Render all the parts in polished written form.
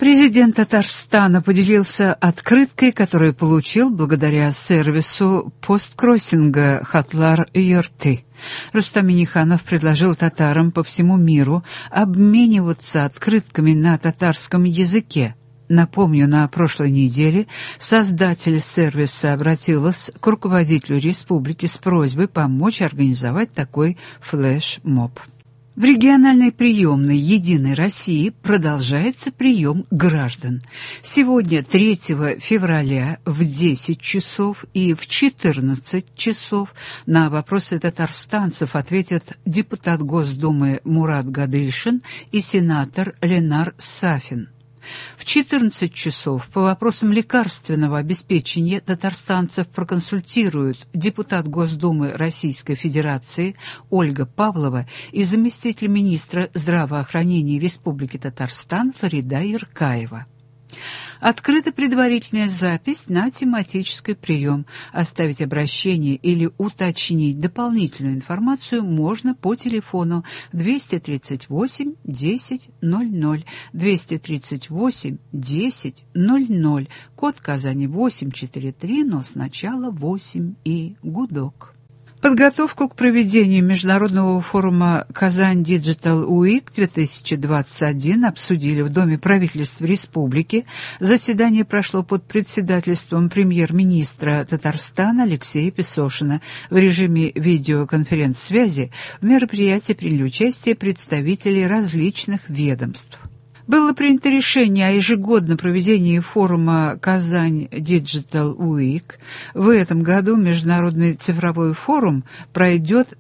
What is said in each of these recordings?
Президент Татарстана поделился открыткой, которую получил благодаря сервису посткроссинга «Хатлар-Йорты». Рустам Минниханов предложил татарам по всему миру обмениваться открытками на татарском языке. Напомню, на прошлой неделе создатель сервиса обратилась к руководителю республики с просьбой помочь организовать такой флешмоб. В региональной приемной «Единой России» продолжается прием граждан. Сегодня, 3 февраля, в 10 часов и в 14 часов на вопросы татарстанцев ответят депутат Госдумы Мурат Гадыльшин и сенатор Ленар Сафин. В 14 часов по вопросам лекарственного обеспечения татарстанцев проконсультируют депутат Госдумы Российской Федерации Ольга Павлова и заместитель министра здравоохранения Республики Татарстан Фарида Яркаева. Открыта предварительная запись на тематический прием. Оставить обращение или уточнить дополнительную информацию можно по телефону 238 10 00, 238 10 00, код Казани 843, но сначала 8 и гудок. Подготовку к проведению международного форума «Казань Digital Week 2021» обсудили в Доме правительства Республики. Заседание прошло под председательством премьер-министра Татарстана Алексея Песошина. В режиме видеоконференц-связи в мероприятии приняли участие представители различных ведомств. Было принято решение о ежегодном проведении форума «Казань Digital Week». В этом году международный цифровой форум пройдет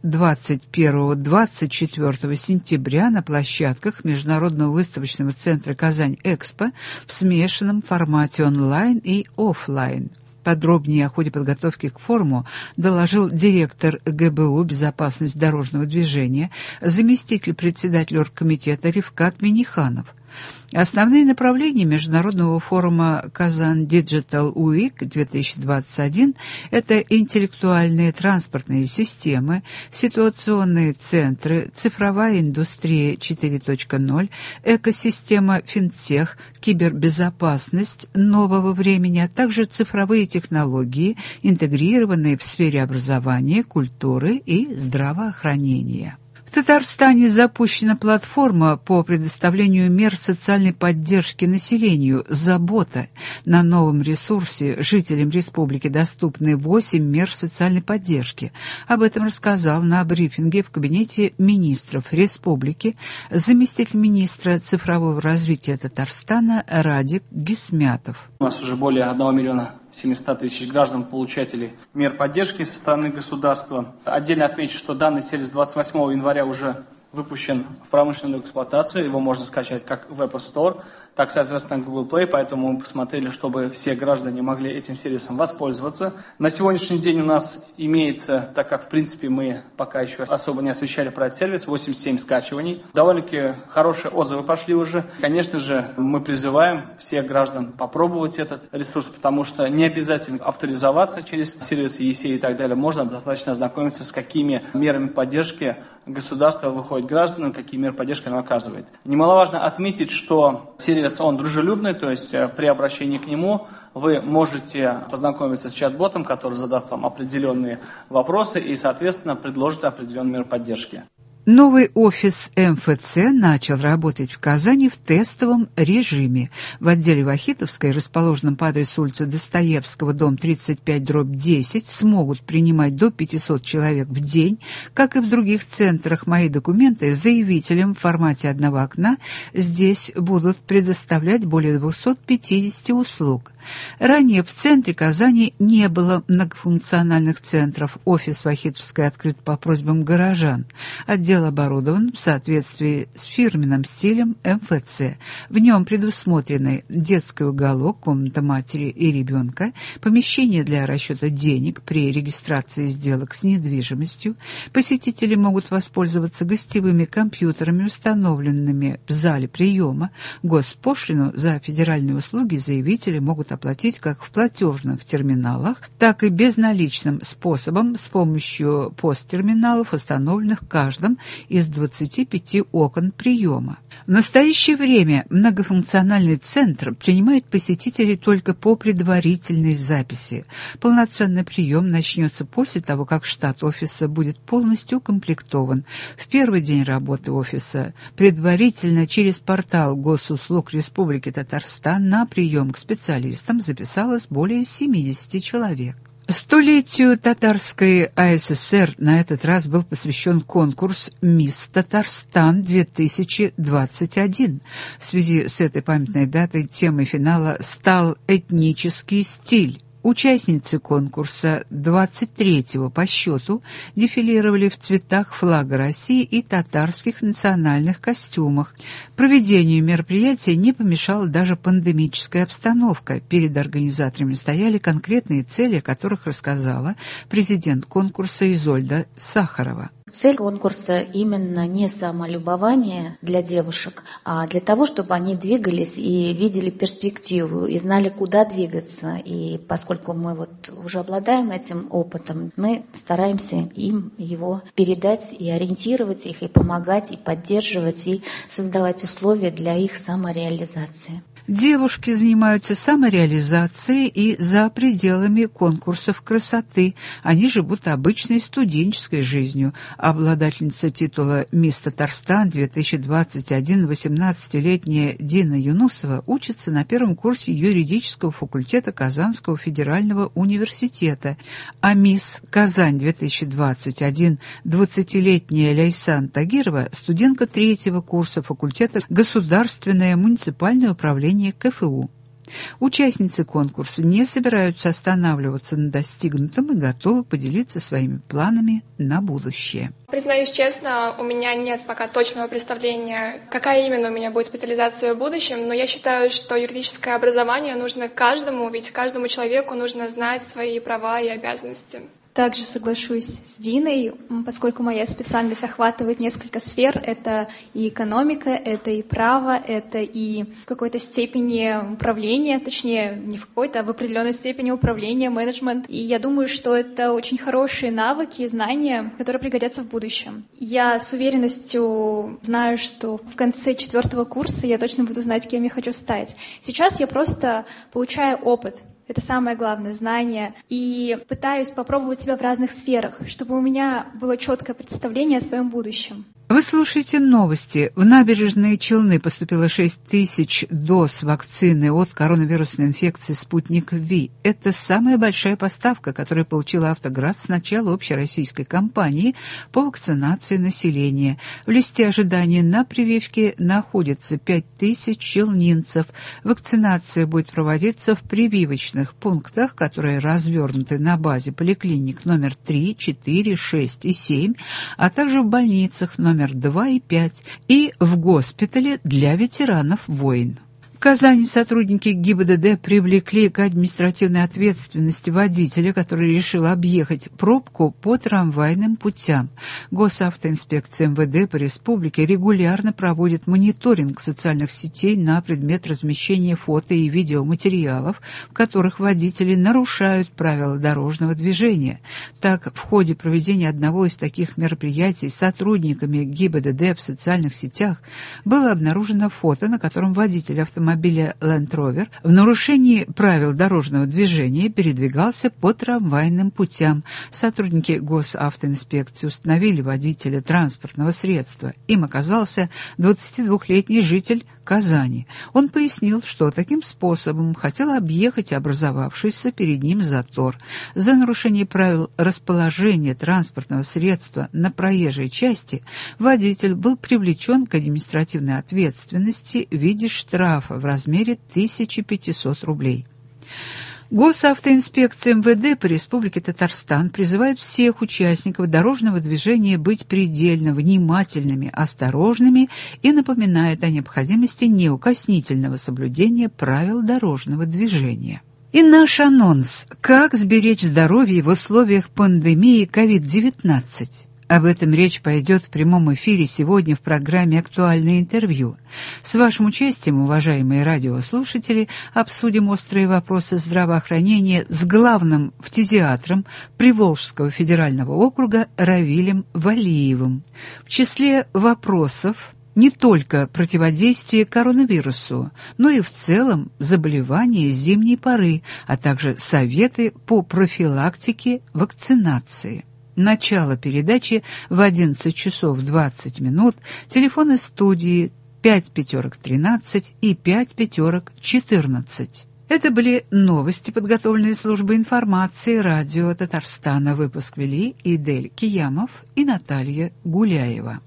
21-24 сентября на площадках Международного выставочного центра «Казань-Экспо» в смешанном формате онлайн и офлайн. Подробнее о ходе подготовки к форуму доложил директор ГБУ «Безопасность дорожного движения», заместитель председателя оргкомитета Рифкат Минниханов. Основные направления международного форума «Казань Digital Week 2021» – это интеллектуальные транспортные системы, ситуационные центры, цифровая индустрия 4.0, экосистема финтех, кибербезопасность нового времени, а также цифровые технологии, интегрированные в сфере образования, культуры и здравоохранения. В Татарстане запущена платформа по предоставлению мер социальной поддержки населению «Забота». На новом ресурсе жителям республики доступны 8 мер социальной поддержки. Об этом рассказал на брифинге в кабинете министров республики заместитель министра цифрового развития Татарстана Радик Гисмятов. У нас уже более 1 миллиона 700 тысяч граждан, получателей мер поддержки со стороны государства. Отдельно отмечу, что данный сервис 28 января уже выпущен в промышленную эксплуатацию. Его можно скачать как в App Store, так, соответственно, Google Play. Поэтому мы посмотрели, чтобы все граждане могли этим сервисом воспользоваться. На сегодняшний день у нас имеется, так как, в принципе, мы пока еще особо не освещали про этот сервис, 87 скачиваний. Довольно-таки хорошие отзывы пошли уже. Конечно же, мы призываем всех граждан попробовать этот ресурс, потому что не обязательно авторизоваться через сервисы ЕСЕ и так далее. Можно достаточно ознакомиться, с какими мерами поддержки государство выходит гражданам, какие меры поддержки оно оказывает. Немаловажно отметить, что сервис, он дружелюбный, то есть при обращении к нему вы можете познакомиться с чат-ботом, который задаст вам определенные вопросы и, соответственно, предложит определенные меры поддержки. Новый офис МФЦ начал работать в Казани в тестовом режиме. В отделе Вахитовской, расположенном по адресу улицы Достоевского, дом 35/10, смогут принимать до 500 человек в день. Как и в других центрах «Мои документы», заявителям в формате одного окна здесь будут предоставлять более 250 услуг. Ранее в центре Казани не было многофункциональных центров. Офис Вахитовской открыт по просьбам горожан. Отдел оборудован в соответствии с фирменным стилем МФЦ. В нем предусмотрены детский уголок, комната матери и ребенка, помещение для расчета денег при регистрации сделок с недвижимостью. Посетители могут воспользоваться гостевыми компьютерами, установленными в зале приема. Госпошлину за федеральные услуги заявители могут оплатить оплатить как в платежных терминалах, так и безналичным способом с помощью посттерминалов, установленных в каждом из 25 окон приема. В настоящее время многофункциональный центр принимает посетителей только по предварительной записи. Полноценный прием начнется после того, как штат офиса будет полностью укомплектован. В первый день работы офиса предварительно через портал Госуслуг Республики Татарстан на прием к специалистам записалось более 70 человек. Столетию Татарской АССР на этот раз был посвящен конкурс «Мисс Татарстан-2021». В связи с этой памятной датой темой финала стал этнический стиль. Участницы конкурса 23-го по счету дефилировали в цветах флага России и татарских национальных костюмах. Проведению мероприятия не помешала даже пандемическая обстановка. Перед организаторами стояли конкретные цели, о которых рассказала президент конкурса Изольда Сахарова. Цель конкурса именно не самолюбование для девушек, а для того, чтобы они двигались и видели перспективу, и знали, куда двигаться. И поскольку мы уже обладаем этим опытом, мы стараемся им его передать и ориентировать их, и помогать, и поддерживать, и создавать условия для их самореализации. Девушки занимаются самореализацией и за пределами конкурсов красоты. Они живут обычной студенческой жизнью. Обладательница титула «Мисс Татарстан 2021» 18-летняя Дина Юнусова учится на первом курсе юридического факультета Казанского федерального университета, а «Мисс Казань 2021» 20-летняя Ляйсан Тагирова студентка третьего курса факультета Государственное муниципальное управление КФУ. Участницы конкурса не собираются останавливаться на достигнутом и готовы поделиться своими планами на будущее. Признаюсь честно, у меня нет пока точного представления, какая именно у меня будет специализация в будущем, но я считаю, что юридическое образование нужно каждому, ведь каждому человеку нужно знать свои права и обязанности. Также соглашусь с Диной, поскольку моя специальность охватывает несколько сфер. Это и экономика, это и право, это и в какой-то степени управление, точнее, не в какой-то, а в определенной степени управление, менеджмент. И я думаю, что это очень хорошие навыки и знания, которые пригодятся в будущем. Я с уверенностью знаю, что в конце 4-го курса я точно буду знать, кем я хочу стать. Сейчас я просто получаю опыт. Это самое главное, знание. И пытаюсь попробовать себя в разных сферах, чтобы у меня было четкое представление о своем будущем. Вы слушаете новости. В Набережные Челны поступило 6000 доз вакцины от коронавирусной инфекции «Спутник Ви». Это самая большая поставка, которую получила «Автоград» с начала общероссийской кампании по вакцинации населения. В листе ожидания на прививке находится 5000 челнинцев. Вакцинация будет проводиться в прививочных пунктах, которые развернуты на базе поликлиник номер 3, 4, 6 и 7, а также в больницах номер 2 и 5 и в госпитале для ветеранов войн. В Казани сотрудники ГИБДД привлекли к административной ответственности водителя, который решил объехать пробку по трамвайным путям. Госавтоинспекция МВД по республике регулярно проводит мониторинг социальных сетей на предмет размещения фото и видеоматериалов, в которых водители нарушают правила дорожного движения. Так, в ходе проведения одного из таких мероприятий сотрудниками ГИБДД в социальных сетях было обнаружено фото, на котором водитель автомобиля Land Rover в нарушении правил дорожного движения передвигался по трамвайным путям. Сотрудники госавтоинспекции установили водителя транспортного средства. Им оказался 22-летний житель Казани. Он пояснил, что таким способом хотел объехать образовавшийся перед ним затор. За нарушение правил расположения транспортного средства на проезжей части водитель был привлечен к административной ответственности в виде штрафа в размере 1500 рублей. Госавтоинспекция МВД по Республике Татарстан призывает всех участников дорожного движения быть предельно внимательными, осторожными и напоминает о необходимости неукоснительного соблюдения правил дорожного движения. И наш анонс «Как сберечь здоровье в условиях пандемии COVID-19». Об этом речь пойдет в прямом эфире сегодня в программе «Актуальное интервью». С вашим участием, уважаемые радиослушатели, обсудим острые вопросы здравоохранения с главным фтизиатром Приволжского федерального округа Равилем Валиевым. В числе вопросов не только противодействие коронавирусу, но и в целом заболевания зимней поры, а также советы по профилактике вакцинации. Начало передачи в 11 часов 20 минут. Телефоны студии 5513 и 5514. Это были новости, подготовленные службой информации радио Татарстана. Выпуск вели Идель Киямов и Наталья Гуляева.